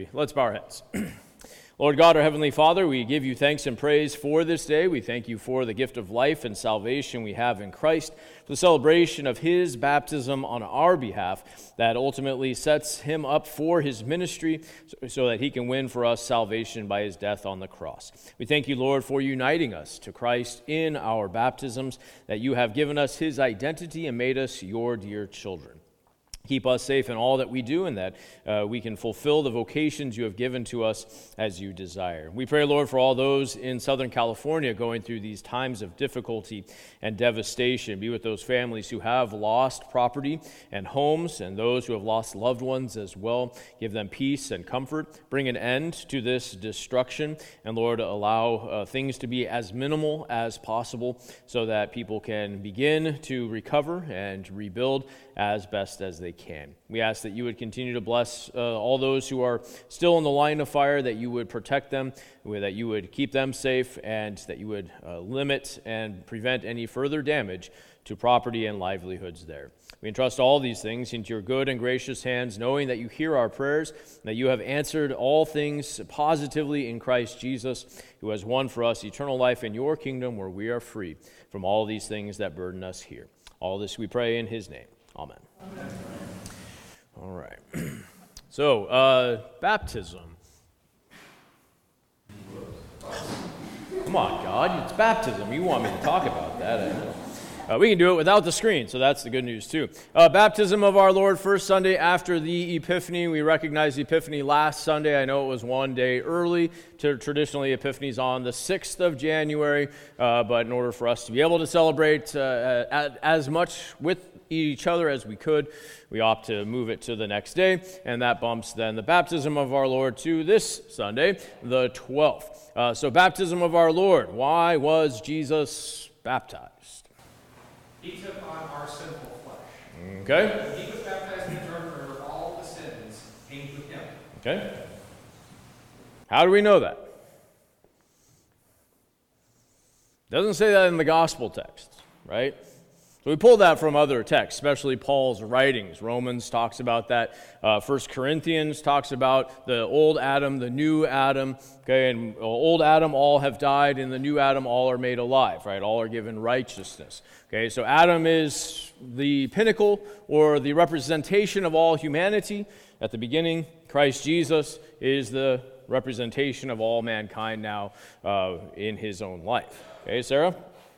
Let's bow our heads. Lord God, our Heavenly Father, we give you thanks and praise for this day. We thank you for the gift of life and salvation we have in Christ, for the celebration of his baptism on our behalf that ultimately sets him up for his ministry so that he can win for us salvation by his death on the cross. We thank you, Lord, for uniting us to Christ in our baptisms, that you have given us his identity and made us your dear children. Keep us safe in all that we do, and that we can fulfill the vocations you have given to us as you desire. We pray, Lord, for all those in Southern California going through these times of difficulty and devastation. Be with those families who have lost property and homes, and those who have lost loved ones as well. Give them peace and comfort. Bring an end to this destruction, and Lord, allow things to be as minimal as possible so that people can begin to recover and rebuild as best as they can. We ask that you would continue to bless all those who are still in the line of fire, that you would protect them, that you would keep them safe, and that you would limit and prevent any further damage to property and livelihoods there. We entrust all these things into your good and gracious hands, knowing that you hear our prayers, that you have answered all things positively in Christ Jesus, who has won for us eternal life in your kingdom, where we are free from all these things that burden us here. All this we pray in his name. Amen. Amen. All right. So, baptism. Come on, God, it's baptism. You want me to talk about that, I know. We can do it without the screen, so that's the good news too. Baptism of our Lord, first Sunday after the Epiphany. We recognized the Epiphany last Sunday. I know it was one day early. Traditionally, Epiphany's on the 6th of January, but in order for us to be able to celebrate as much with each other as we could, we opt to move it to the next day, and that bumps then the baptism of our Lord to this Sunday, the 12th. So baptism of our Lord. Why was Jesus baptized? He took on our sinful flesh. Okay. He was baptized in the Jordan River. All the sins came to him. Okay. How do we know that? It doesn't say that in the gospel text, right? So we pulled that from other texts, especially Paul's writings. Romans talks about that. 1 Corinthians talks about the old Adam, the new Adam. Okay, and old Adam, all have died, and the new Adam, all are made alive, right? All are given righteousness. Okay, so Adam is the pinnacle or the representation of all humanity. At the beginning, Christ Jesus is the representation of all mankind now in his own life. Okay, Sarah?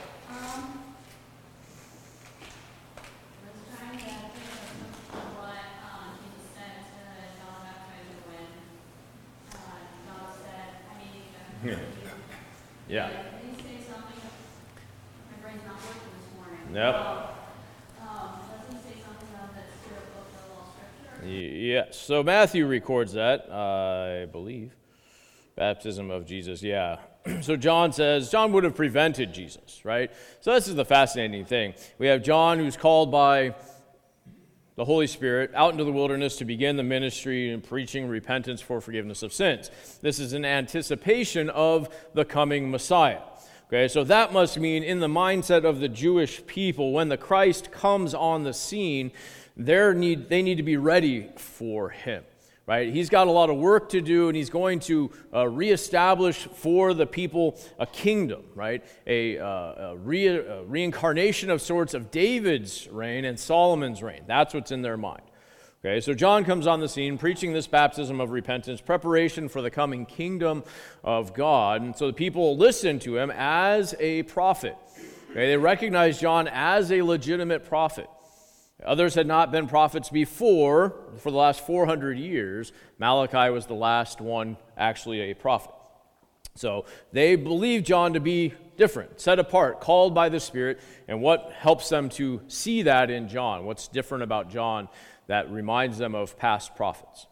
Yeah. Can you say something? My brain's not working this morning. Yep. Doesn't say something about that spirit book of all scripture? Yes. So Matthew records that, I believe. Baptism of Jesus, yeah. So John says, John would have prevented Jesus, right? So this is the fascinating thing. We have John, who's called by the Holy Spirit out into the wilderness to begin the ministry and preaching repentance for forgiveness of sins. This is an anticipation of the coming Messiah. Okay, so that must mean in the mindset of the Jewish people, when the Christ comes on the scene, they need to be ready for him. Right? He's got a lot of work to do, and he's going to reestablish for the people a kingdom, right? A reincarnation of sorts of David's reign and Solomon's reign. That's what's in their mind. Okay, so John comes on the scene preaching this baptism of repentance, preparation for the coming kingdom of God. And so the people listen to him as a prophet. Okay, they recognize John as a legitimate prophet. Others had not been prophets before. For the last 400 years, Malachi was the last one actually a prophet. So they believe John to be different, set apart, called by the Spirit. And what helps them to see that in John? What's different about John that reminds them of past prophets?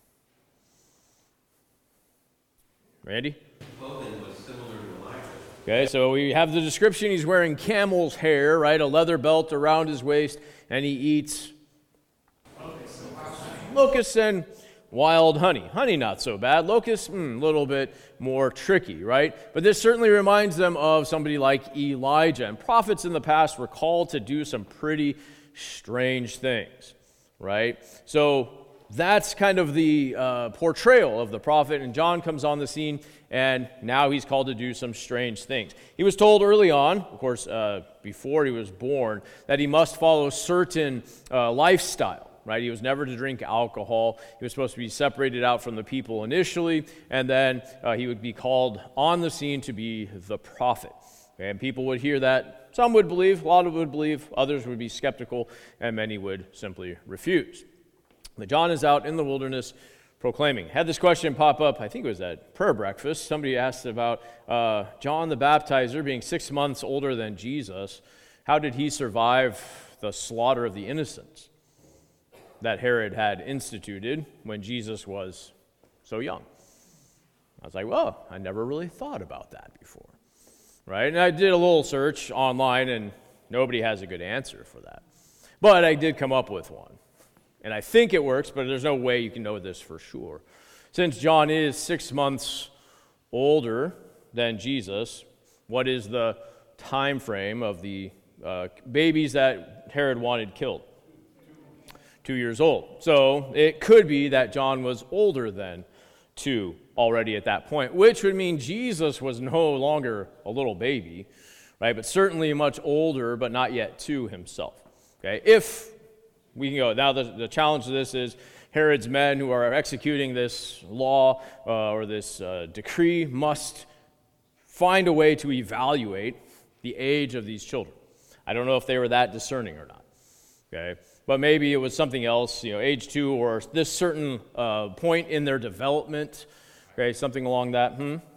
Randy? Clothing was similar to Elijah. Okay, so we have the description. He's wearing camel's hair, right? A leather belt around his waist, and he eats locusts and wild honey. Honey, not so bad. Locusts, a little bit more tricky, right? But this certainly reminds them of somebody like Elijah. And prophets in the past were called to do some pretty strange things, right? So that's kind of the portrayal of the prophet, and John comes on the scene, and now he's called to do some strange things. He was told early on, of course, before he was born, that he must follow certain lifestyle, right? He was never to drink alcohol. He was supposed to be separated out from the people initially, and then he would be called on the scene to be the prophet. Okay? And people would hear that. Some would believe, a lot of would believe, others would be skeptical, and many would simply refuse. But John is out in the wilderness proclaiming. Had this question pop up, I think it was at prayer breakfast. Somebody asked about John the Baptizer being 6 months older than Jesus. How did he survive the slaughter of the innocents that Herod had instituted when Jesus was so young? I was like, well, I never really thought about that before, right? And I did a little search online, and nobody has a good answer for that. But I did come up with one. And I think it works, but there's no way you can know this for sure. Since John is 6 months older than Jesus, what is the time frame of the babies that Herod wanted killed? 2 years old. So it could be that John was older than 2 already at that point, which would mean Jesus was no longer a little baby, right? But certainly much older, but not yet 2 himself. Okay, if we can go. Now, the challenge of this is Herod's men who are executing this law or this decree must find a way to evaluate the age of these children. I don't know if they were that discerning or not. Okay, but maybe it was something else, age 2 or this certain point in their development. Okay, something along that.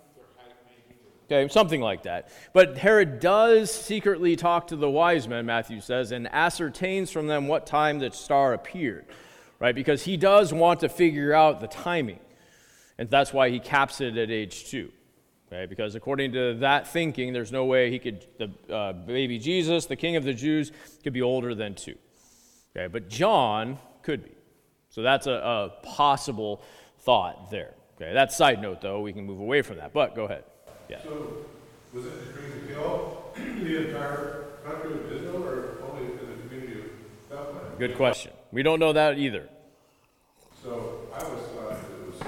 Okay, something like that. But Herod does secretly talk to the wise men, Matthew says, and ascertains from them what time the star appeared, right? Because he does want to figure out the timing. And that's why he caps it at age 2. Okay, because according to that thinking, there's no way the baby Jesus, the king of the Jews, could be older than 2. Okay, but John could be. So that's a possible thought there. Okay, that's side note, though. We can move away from that. But go ahead. Yeah. So, was it decreed to kill the entire country of Israel, or only in the community of Bethlehem? Good question. We don't know that either. So, I always thought it was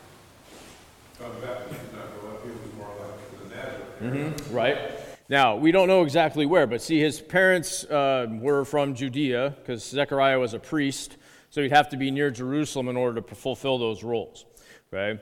John the Baptist was not going up, he was more like the Nazareth. Right. Now, we don't know exactly where, but see, his parents were from Judea, because Zechariah was a priest, so he'd have to be near Jerusalem in order to fulfill those roles. Right?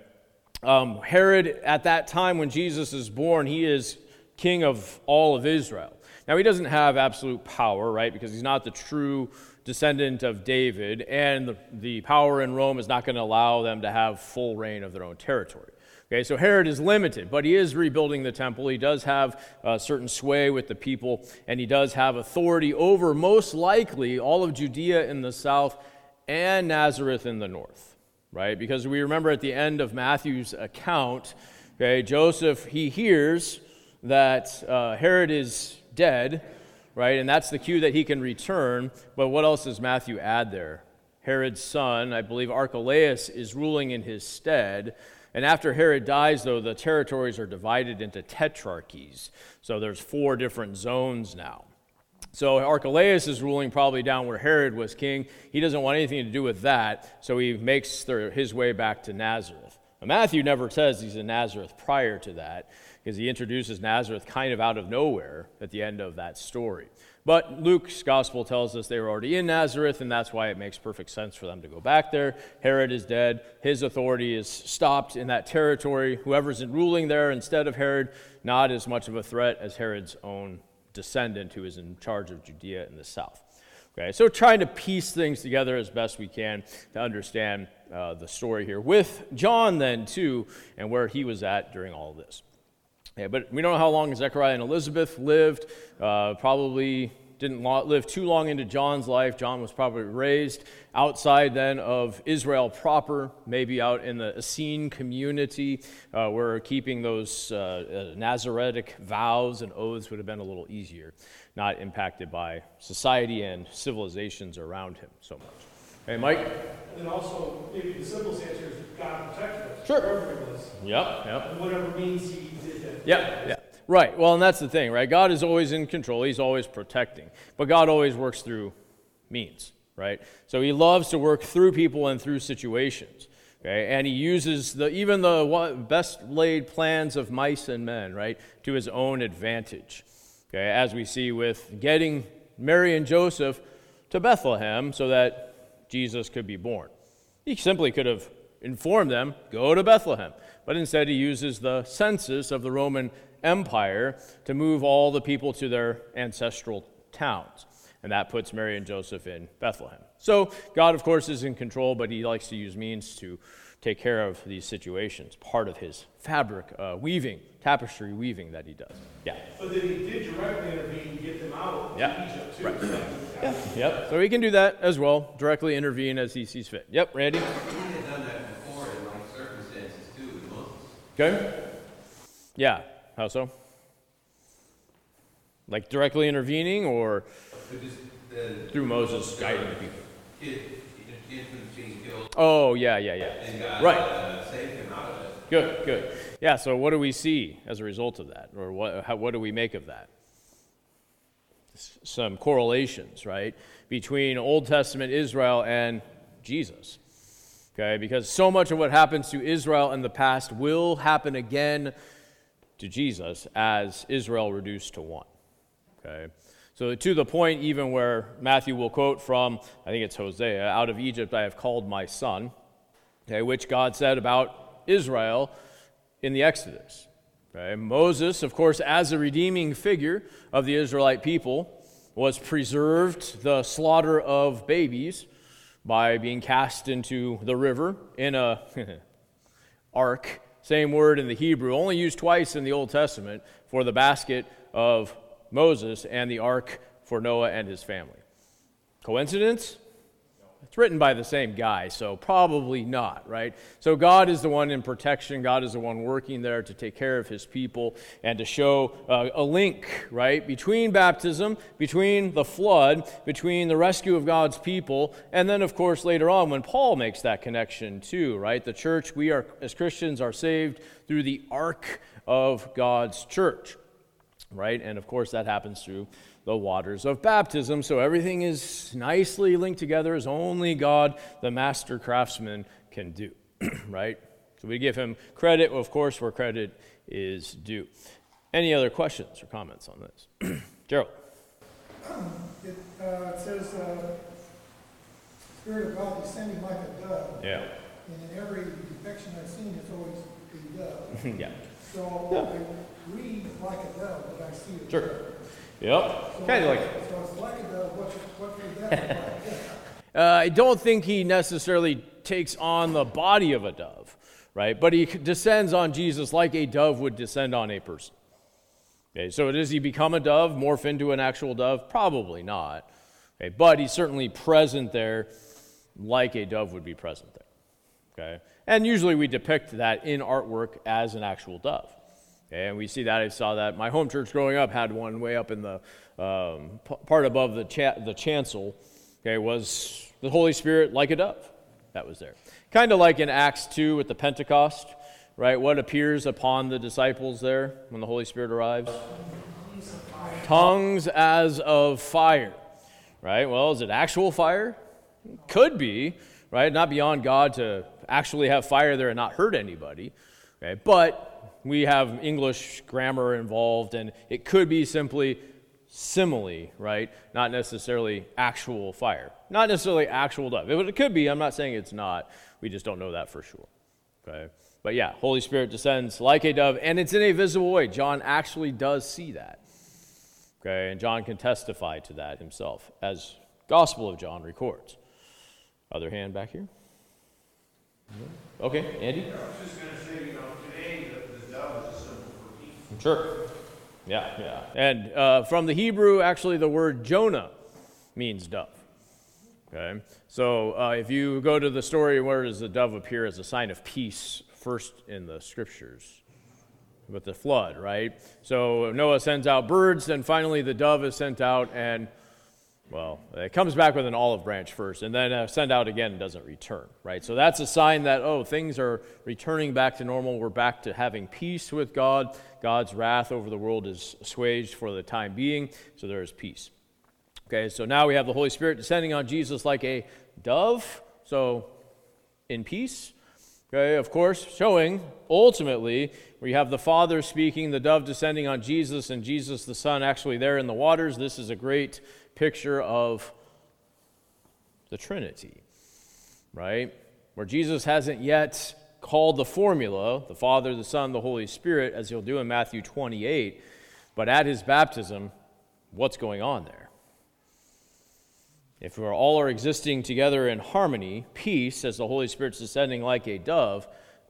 Herod, at that time when Jesus is born, he is king of all of Israel. Now, he doesn't have absolute power, right, because he's not the true descendant of David, and the power in Rome is not going to allow them to have full reign of their own territory. Okay, so Herod is limited, but he is rebuilding the temple. He does have a certain sway with the people, and he does have authority over, most likely, all of Judea in the south and Nazareth in the north. Right? Because we remember at the end of Matthew's account, okay, Joseph, he hears that Herod is dead, right? And that's the cue that he can return. But what else does Matthew add there? Herod's son, I believe Archelaus, is ruling in his stead. And after Herod dies, though, the territories are divided into tetrarchies. So there's 4 different zones now. So Archelaus is ruling probably down where Herod was king. He doesn't want anything to do with that, so he makes his way back to Nazareth. Now, Matthew never says he's in Nazareth prior to that, because he introduces Nazareth kind of out of nowhere at the end of that story. But Luke's gospel tells us they were already in Nazareth, and that's why it makes perfect sense for them to go back there. Herod is dead. His authority is stopped in that territory. Whoever's ruling there instead of Herod, not as much of a threat as Herod's own descendant who is in charge of Judea in the south. Okay, so trying to piece things together as best we can to understand the story here with John then too, and where he was at during all of this. Okay, but we don't know how long Zechariah and Elizabeth lived. Probably didn't live too long into John's life. John was probably raised outside then of Israel proper, maybe out in the Essene community, where keeping those Nazaritic vows and oaths would have been a little easier, not impacted by society and civilizations around him so much. Hey, Mike? And also, maybe the simplest answer is God protected us. Sure. Wherever he was. Yep. And whatever means he did that. Yeah. Right. Well, and that's the thing, right? God is always in control. He's always protecting. But God always works through means, right? So he loves to work through people and through situations. Okay, and he uses even the best laid plans of mice and men, right, to his own advantage. Okay, as we see with getting Mary and Joseph to Bethlehem so that Jesus could be born. He simply could have informed them, go to Bethlehem. But instead he uses the census of the Roman Empire to move all the people to their ancestral towns. And that puts Mary and Joseph in Bethlehem. So God, of course, is in control, but he likes to use means to take care of these situations. Part of his fabric weaving, tapestry weaving that he does. Yeah. But then he did directly intervene and get them out Yeah. of Egypt, too. Right. So Yeah. Yep. So he can do that as well, directly intervene as he sees fit. Yep, Randy? He had done that before in like circumstances too with Moses. Okay. Yeah. How so? Like directly intervening or But just through Moses guiding the people? Infants being killed, Oh, yeah. and God Right. saved him out of it. Good. Yeah, so what do we see as a result of that? Or what do we make of that? Some correlations, right, between Old Testament Israel and Jesus. Okay, because so much of what happens to Israel in the past will happen again to Jesus as Israel reduced to one. Okay, so to the point even where Matthew will quote from, I think it's Hosea, out of Egypt I have called my son, okay, which God said about Israel in the Exodus. Okay, Moses, of course, as a redeeming figure of the Israelite people, was preserved the slaughter of babies by being cast into the river in a ark, same word in the Hebrew, only used twice in the Old Testament for the basket of Moses and the ark for Noah and his family. Coincidence? It's written by the same guy, so probably not, right? So God is the one in protection. God is the one working there to take care of his people and to show a link, right, between baptism, between the flood, between the rescue of God's people, and then, of course, later on when Paul makes that connection too, right? The church, we are, as Christians, are saved through the ark of God's church, right? And, of course, that happens through the waters of baptism. So everything is nicely linked together as only God, the master craftsman, can do, right? So we give him credit, of course, where credit is due. Any other questions or comments on this? Gerald? It says, Spirit of God descending like a dove. Yeah. And in every depiction I've seen, it's always a dove. Yeah. So I read like a dove, but I see a Sure. dove. Yep. So, Kind of like. So it's like a dove. What would that look like? I don't think he necessarily takes on the body of a dove, right? But he descends on Jesus like a dove would descend on a person. Okay, so does he become a dove, morph into an actual dove? Probably not. Okay, but he's certainly present there like a dove would be present there. Okay, and usually we depict that in artwork as an actual dove. Okay, and we see that. I saw that. My home church growing up had one way up in the part above the chancel. Okay, was the Holy Spirit like a dove that was there. Kind of like in Acts 2 with the Pentecost, right? What appears upon the disciples there when the Holy Spirit arrives? Tongues as of fire, right? Well, is it actual fire? Could be, right? Not beyond God to actually have fire there and not hurt anybody, okay? But we have English grammar involved, and it could be simply simile, right? Not necessarily actual fire. Not necessarily actual dove. It could be. I'm not saying it's not. We just don't know that for sure, okay? But yeah, Holy Spirit descends like a dove, and it's in a visible way. John actually does see that, okay? And John can testify to that himself, as Gospel of John records. Other hand back here. Okay, Andy? I was just going to say, today the dove is a symbol for peace. Sure. Yeah. And from the Hebrew, actually, the word Jonah means dove. Okay? So if you go to the story, where does the dove appear as a sign of peace first in the scriptures? With the flood, right? So Noah sends out birds, and finally the dove is sent out, and well, it comes back with an olive branch first, and then sent out again and doesn't return, right? So that's a sign that, things are returning back to normal. We're back to having peace with God. God's wrath over the world is assuaged for the time being, so there is peace. Okay, so now we have the Holy Spirit descending on Jesus like a dove, so in peace. Okay, of course, showing ultimately we have the Father speaking, the dove descending on Jesus, and Jesus the Son actually there in the waters. This is a great picture of the Trinity, right? Where Jesus hasn't yet called the formula, the Father, the Son, the Holy Spirit, as he'll do in Matthew 28, but at his baptism, what's going on there? If we all are existing together in harmony, peace, as the Holy Spirit's descending like a dove,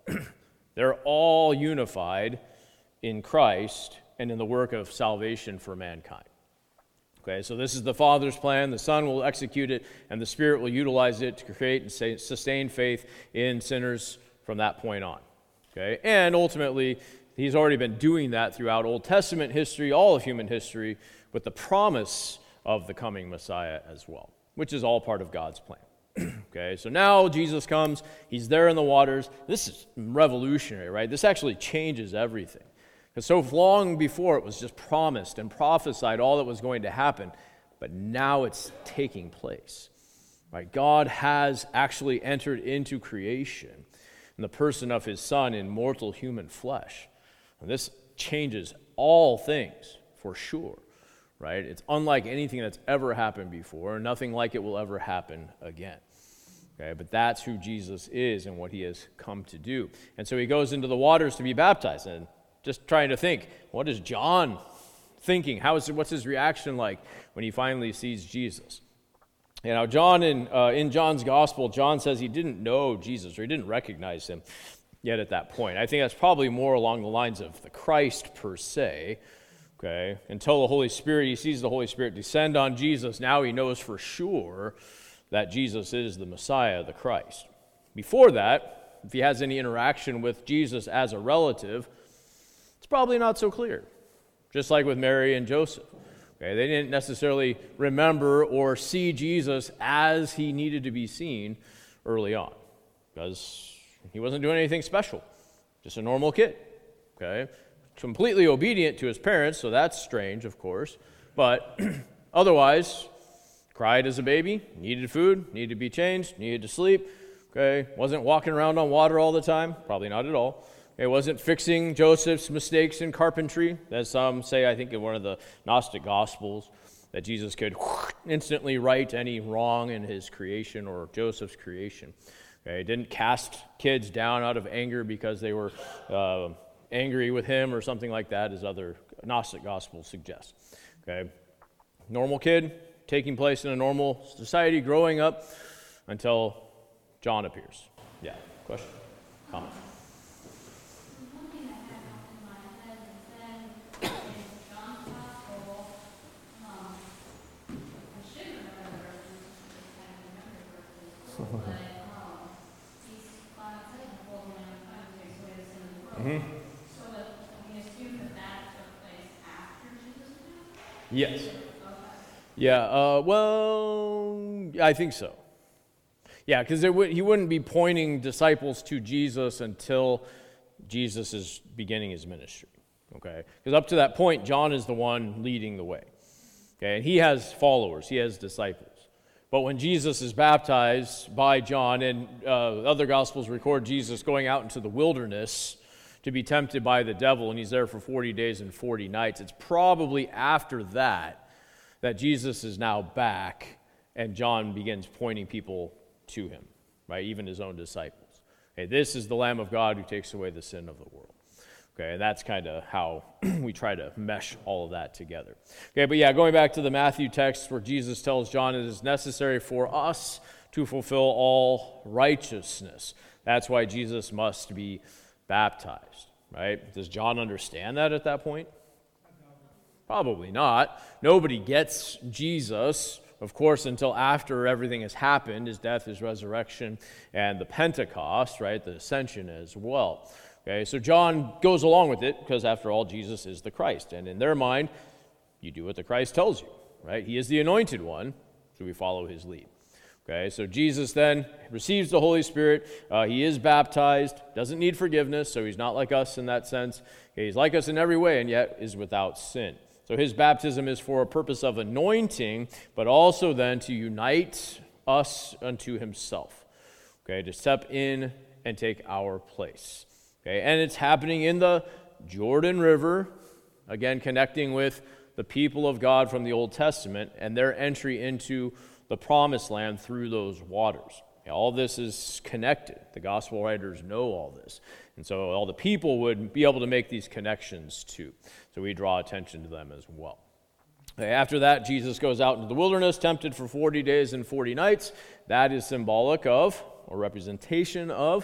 they're all unified in Christ and in the work of salvation for mankind. Okay, so this is the Father's plan. The Son will execute it, and the Spirit will utilize it to create and sustain faith in sinners from that point on. Okay, and ultimately, he's already been doing that throughout Old Testament history, all of human history, with the promise of the coming Messiah as well, which is all part of God's plan. Okay, so now Jesus comes, he's there in the waters. This is revolutionary, right? This actually changes everything. Because so long before it was just promised and prophesied all that was going to happen, but now it's taking place. Right? God has actually entered into creation in the person of his Son in mortal human flesh. And this changes all things for sure. Right? It's unlike anything that's ever happened before, and nothing like it will ever happen again. Okay? But that's who Jesus is and what he has come to do. And so he goes into the waters to be baptized, and just trying to think, what is John thinking? What's his reaction like when he finally sees Jesus? You know, John in John's gospel, John says he didn't know Jesus, or he didn't recognize him yet at that point. I think that's probably more along the lines of the Christ per se. Okay, until the Holy Spirit, he sees the Holy Spirit descend on Jesus, now he knows for sure that Jesus is the Messiah, the Christ. Before that, if he has any interaction with Jesus as a relative, it's probably not so clear. Just like with Mary and Joseph. Okay, they didn't necessarily remember or see Jesus as he needed to be seen early on, because he wasn't doing anything special, just a normal kid. Okay, completely obedient to his parents, so that's strange, of course, but otherwise, cried as a baby, needed food, needed to be changed, needed to sleep, okay, wasn't walking around on water all the time, probably not at all. It wasn't fixing Joseph's mistakes in carpentry, as some say, I think in one of the Gnostic Gospels, that Jesus could instantly right any wrong in his creation or Joseph's creation. Okay, didn't cast kids down out of anger because they were angry with him or something like that, as other Gnostic Gospels suggest. Okay, normal kid, taking place in a normal society, growing up until John appears. Yeah, question? Comment? One thing that had come in my head is then in John's Gospel, I should remember the verses, I can't remember the verses, but he's said the whole amount of time takes away the sin of the world. So that we assume that took place after Jesus died? Yes. Okay. Yeah, well, I think so. Yeah, because he wouldn't be pointing disciples to Jesus until Jesus is beginning his ministry. Okay, because up to that point, John is the one leading the way. Okay, and he has followers, he has disciples. But when Jesus is baptized by John, and other Gospels record Jesus going out into the wilderness to be tempted by the devil, and he's there for 40 days and 40 nights, it's probably after that Jesus is now back, and John begins pointing people to him, right? Even his own disciples. Okay, this is the Lamb of God who takes away the sin of the world. Okay, and that's kind of how we try to mesh all of that together. Okay, but yeah, going back to the Matthew text where Jesus tells John it is necessary for us to fulfill all righteousness. That's why Jesus must be baptized, right? Does John understand that at that point? Probably not. Nobody gets Jesus, of course, until after everything has happened, his death, his resurrection, and the Pentecost, right, the ascension as well. Okay, so John goes along with it because, after all, Jesus is the Christ. And in their mind, you do what the Christ tells you, right? He is the anointed one, so we follow his lead. Okay, so Jesus then receives the Holy Spirit. He is baptized, doesn't need forgiveness, so he's not like us in that sense. Okay, he's like us in every way, and yet is without sin. So his baptism is for a purpose of anointing, but also then to unite us unto himself, okay, to step in and take our place. Okay, and it's happening in the Jordan River, again connecting with the people of God from the Old Testament and their entry into the promised land through those waters. All this is connected. The gospel writers know all this. And so all the people would be able to make these connections too. So we draw attention to them as well. After that, Jesus goes out into the wilderness, tempted for 40 days and 40 nights. That is symbolic of, or representation of,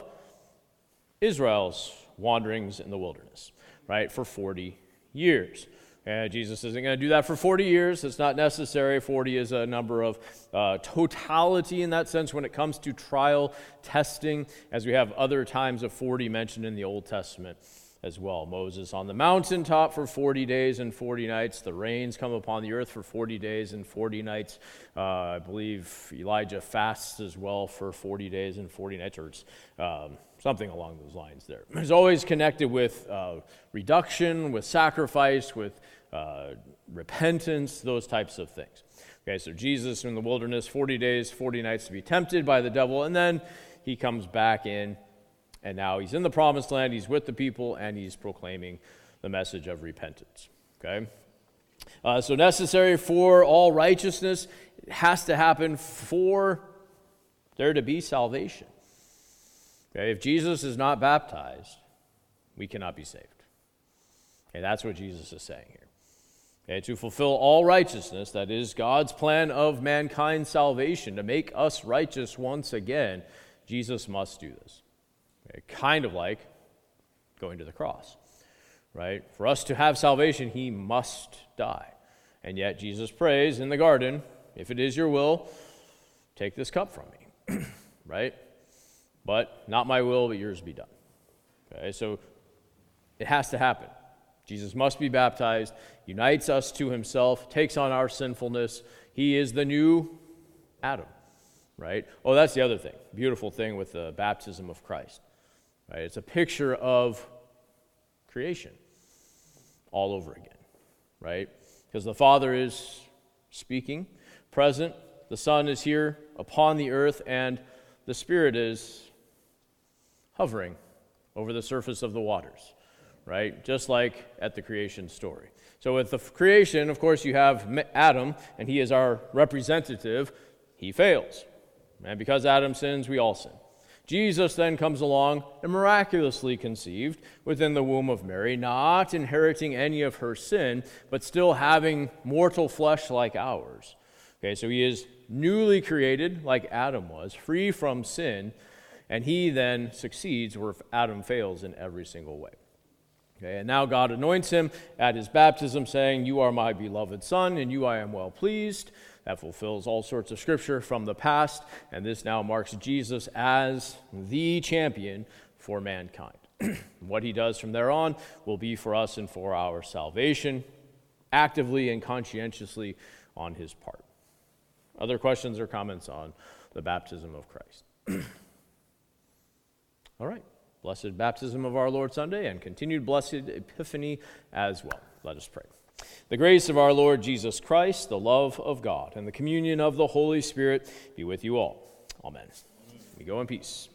Israel's wanderings in the wilderness, right, for 40 years. And Jesus isn't going to do that for 40 years. It's not necessary. 40 is a number of totality in that sense when it comes to trial testing, as we have other times of 40 mentioned in the Old Testament as well. Moses on the mountaintop for 40 days and 40 nights. The rains come upon the earth for 40 days and 40 nights. I believe Elijah fasts as well for 40 days and 40 nights, or something along those lines there. It's always connected with reduction, with sacrifice, with repentance, those types of things. Okay, so Jesus in the wilderness, 40 days, 40 nights to be tempted by the devil, and then he comes back in, and now he's in the promised land, he's with the people, and he's proclaiming the message of repentance. Okay? So necessary for all righteousness, it has to happen for there to be salvation. Okay, if Jesus is not baptized, we cannot be saved. Okay, that's what Jesus is saying here. Okay, to fulfill all righteousness, that is God's plan of mankind's salvation, to make us righteous once again, Jesus must do this. Okay, kind of like going to the cross, right? For us to have salvation, he must die. And yet Jesus prays in the garden, if it is your will, take this cup from me, right? But not my will, but yours be done. Okay, so it has to happen. Jesus must be baptized, unites us to himself, takes on our sinfulness. He is the new Adam, right? Oh, that's the other thing, beautiful thing with the baptism of Christ, right? It's a picture of creation all over again, right? Because the Father is speaking, present, the Son is here upon the earth, and the Spirit is hovering over the surface of the waters, right? Just like at the creation story. So with the creation, of course, you have Adam, and he is our representative. He fails. And because Adam sins, we all sin. Jesus then comes along and miraculously conceived within the womb of Mary, not inheriting any of her sin, but still having mortal flesh like ours. Okay, so he is newly created like Adam was, free from sin, and he then succeeds where Adam fails in every single way. Okay, and now God anoints him at his baptism, saying, "You are my beloved Son, in you I am well pleased." That fulfills all sorts of scripture from the past, and this now marks Jesus as the champion for mankind. What he does from there on will be for us and for our salvation, actively and conscientiously on his part. Other questions or comments on the baptism of Christ? All right. Blessed baptism of our Lord Sunday, and continued blessed Epiphany as well. Let us pray. The grace of our Lord Jesus Christ, the love of God, and the communion of the Holy Spirit be with you all. Amen. We go in peace.